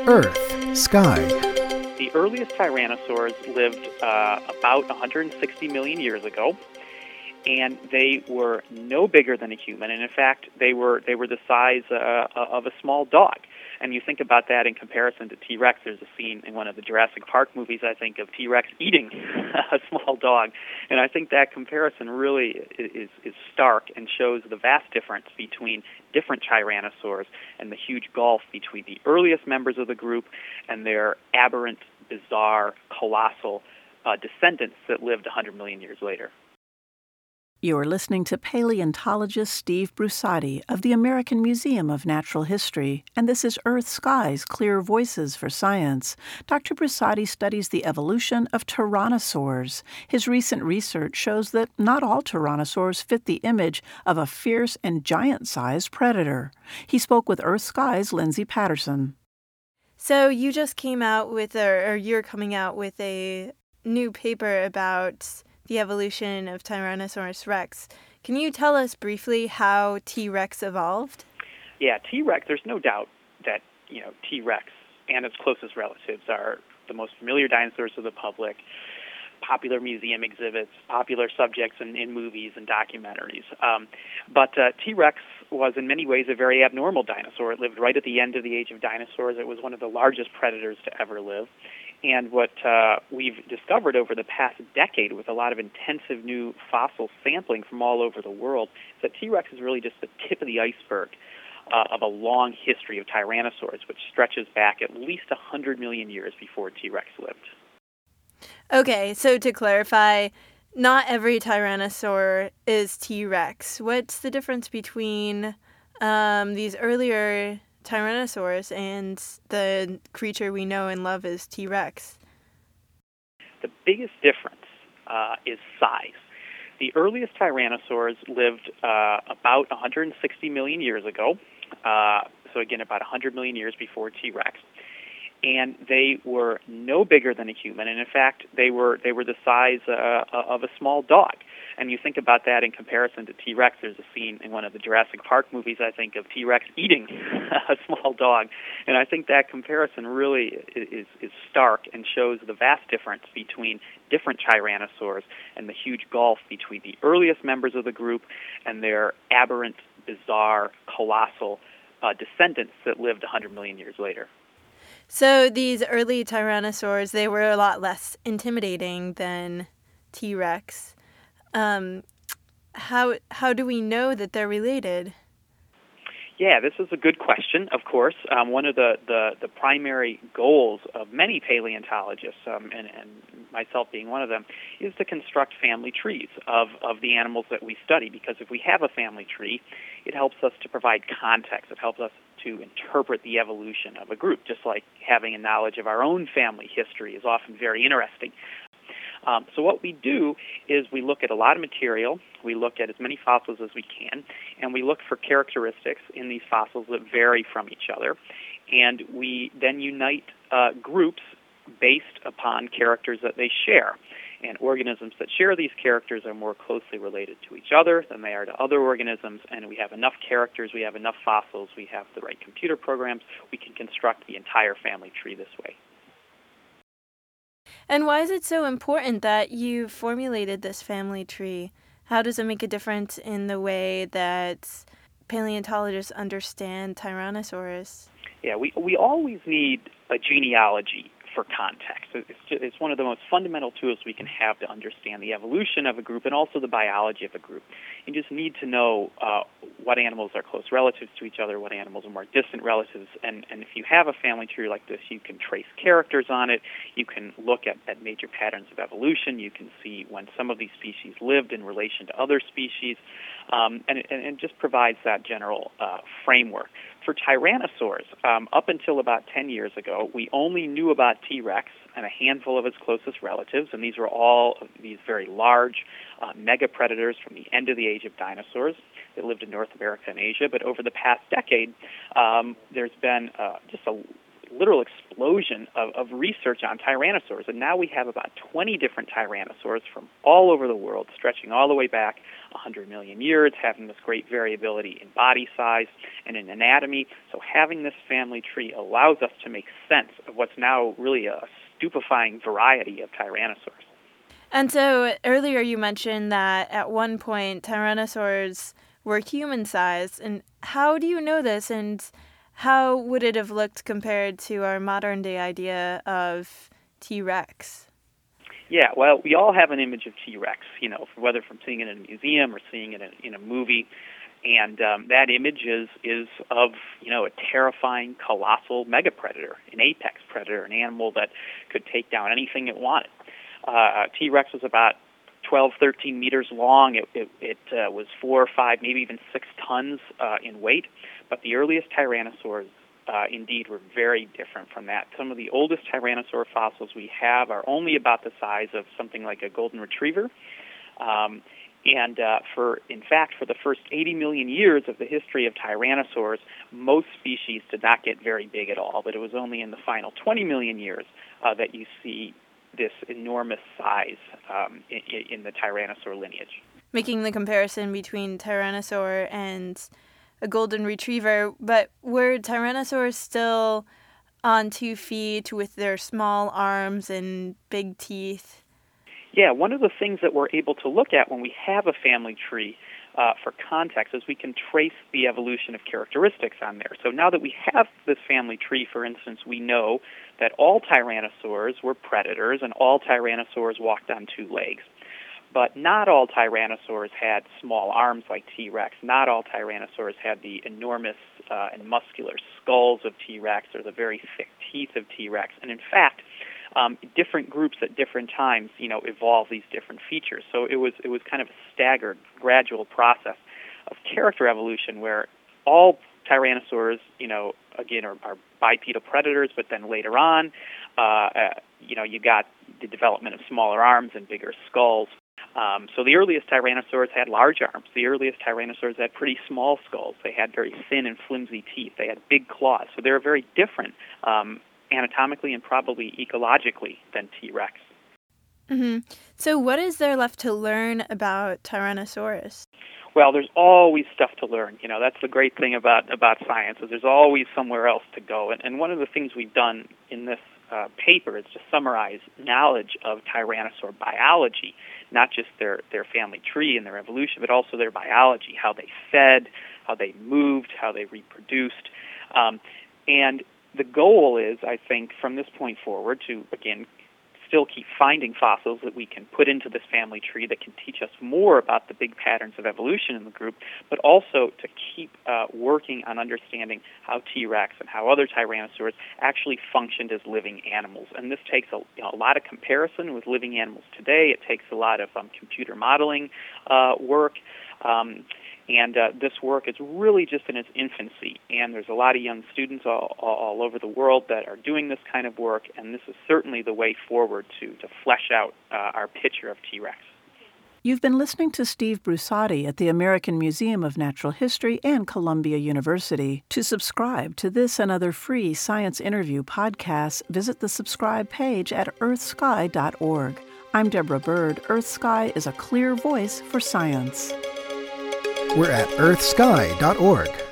Earth, Sky. The earliest tyrannosaurs lived about 160 million years ago, and they were no bigger than a human. And in fact, they were the size of a small dog. And you think about that in comparison to T-Rex. There's a scene in one of the Jurassic Park movies, I think, of T-Rex eating a small dog. And I think that comparison really is stark and shows the vast difference between different tyrannosaurs and the huge gulf between the earliest members of the group and their aberrant, bizarre, colossal descendants that lived 100 million years later. You're listening to paleontologist Steve Brusati of the American Museum of Natural History, and this is Earth Sky's Clear Voices for Science. Dr. Brusati studies the evolution of tyrannosaurs. His recent research shows that not all tyrannosaurs fit the image of a fierce and giant-sized predator. He spoke with Earth Sky's Lindsay Patterson. So you just came out with, or you're coming out with a new paper about the evolution of Tyrannosaurus rex. Can you tell us briefly how T-Rex evolved? Yeah, T-Rex, there's no doubt that, T-Rex and its closest relatives are the most familiar dinosaurs to the public, popular museum exhibits, popular subjects in movies and documentaries. But T-Rex was in many ways a very abnormal dinosaur. It lived right at the end of the age of dinosaurs. It was one of the largest predators to ever live. And what we've discovered over the past decade with a lot of intensive new fossil sampling from all over the world is that T-Rex is really just the tip of the iceberg of a long history of tyrannosaurs, which stretches back at least 100 million years before T-Rex lived. Okay, so to clarify, not every tyrannosaur is T-Rex. What's the difference between these earlier Tyrannosaurs and the creature we know and love as T-Rex? The biggest difference is size. The earliest tyrannosaurs lived about 160 million years ago, so again, about 100 million years before T-Rex. And they were no bigger than a human, and in fact, they were the size of a small dog. And you think about that in comparison to T-Rex. There's a scene in one of the Jurassic Park movies, I think, of T-Rex eating a small dog. And I think that comparison really is stark and shows the vast difference between different tyrannosaurs and the huge gulf between the earliest members of the group and their aberrant, bizarre, colossal descendants that lived 100 million years later. So these early tyrannosaurs, they were a lot less intimidating than T-Rex. How do we know that they're related? Yeah, this is a good question, of course. One of the primary goals of many paleontologists, and myself being one of them, is to construct family trees of the animals that we study, because if we have a family tree, it helps us to provide context. It helps us to interpret the evolution of a group, just like having a knowledge of our own family history is often very interesting. So what we do is we look at a lot of material, we look at as many fossils as we can, and we look for characteristics in these fossils that vary from each other. And we then unite groups based upon characters that they share. And organisms that share these characters are more closely related to each other than they are to other organisms, and we have enough characters, we have enough fossils, we have the right computer programs, we can construct the entire family tree this way. And why is it so important that you formulated this family tree? How does it make a difference in the way that paleontologists understand Tyrannosaurus? Yeah, we always need a genealogy for context. It's one of the most fundamental tools we can have to understand the evolution of a group and also the biology of a group. You just need to know what animals are close relatives to each other, what animals are more distant relatives, and if you have a family tree like this, you can trace characters on it, you can look at major patterns of evolution, you can see when some of these species lived in relation to other species, and it just provides that general framework. For tyrannosaurs, up until about 10 years ago, we only knew about T-Rex and a handful of its closest relatives, and these were all these very large mega predators from the end of the age of dinosaurs. They lived in North America and Asia, but over the past decade, there's been just a literal explosion explosion of research on tyrannosaurs. And now we have about 20 different tyrannosaurs from all over the world, stretching all the way back 100 million years, having this great variability in body size and in anatomy. So having this family tree allows us to make sense of what's now really a stupefying variety of tyrannosaurs. And so earlier you mentioned that at one point tyrannosaurs were human-sized. And how do you know this, and how would it have looked compared to our modern-day idea of T-Rex? Yeah, well, we all have an image of T-Rex, whether from seeing it in a museum or seeing it in a movie. And that image is of, a terrifying, colossal megapredator, an apex predator, an animal that could take down anything it wanted. T-Rex was about 12, 13 meters long. It was 4 or 5, maybe even 6 tons in weight. But the earliest tyrannosaurs, indeed, were very different from that. Some of the oldest tyrannosaur fossils we have are only about the size of something like a golden retriever. For the first 80 million years of the history of tyrannosaurs, most species did not get very big at all. But it was only in the final 20 million years that you see this enormous size in the tyrannosaur lineage. Making the comparison between tyrannosaur and a golden retriever, but were tyrannosaurs still on 2 feet with their small arms and big teeth? Yeah, one of the things that we're able to look at when we have a family tree for context is we can trace the evolution of characteristics on there. So now that we have this family tree, for instance, we know that all tyrannosaurs were predators and all tyrannosaurs walked on 2 legs. But not all tyrannosaurs had small arms like T-Rex. Not all tyrannosaurs had the enormous and muscular skulls of T-Rex or the very thick teeth of T-Rex. And in fact, different groups at different times, evolved these different features. So it was kind of a staggered, gradual process of character evolution where all tyrannosaurs, again, are bipedal predators, but then later on, you got the development of smaller arms and bigger skulls. So the earliest tyrannosaurs had large arms. The earliest tyrannosaurs had pretty small skulls. They had very thin and flimsy teeth. They had big claws. So they were very different anatomically and probably ecologically than T-Rex. Mm-hmm. So what is there left to learn about Tyrannosaurus? Well, there's always stuff to learn. That's the great thing about science, is there's always somewhere else to go. And one of the things we've done in this paper is to summarize knowledge of tyrannosaur biology, not just their family tree and their evolution, but also their biology, how they fed, how they moved, how they reproduced. And the goal is, I think, from this point forward to, again, still keep finding fossils that we can put into this family tree that can teach us more about the big patterns of evolution in the group, but also to keep working on understanding how T-Rex and how other tyrannosaurs actually functioned as living animals. And this takes a lot of comparison with living animals today. It takes a lot of computer modeling work. And this work is really just in its infancy, and there's a lot of young students all over the world that are doing this kind of work, and this is certainly the way forward to flesh out our picture of T-Rex. You've been listening to Steve Brusati at the American Museum of Natural History and Columbia University. To subscribe to this and other free science interview podcasts, visit the subscribe page at earthsky.org. I'm Deborah Bird. EarthSky is a clear voice for science. We're at earthsky.org.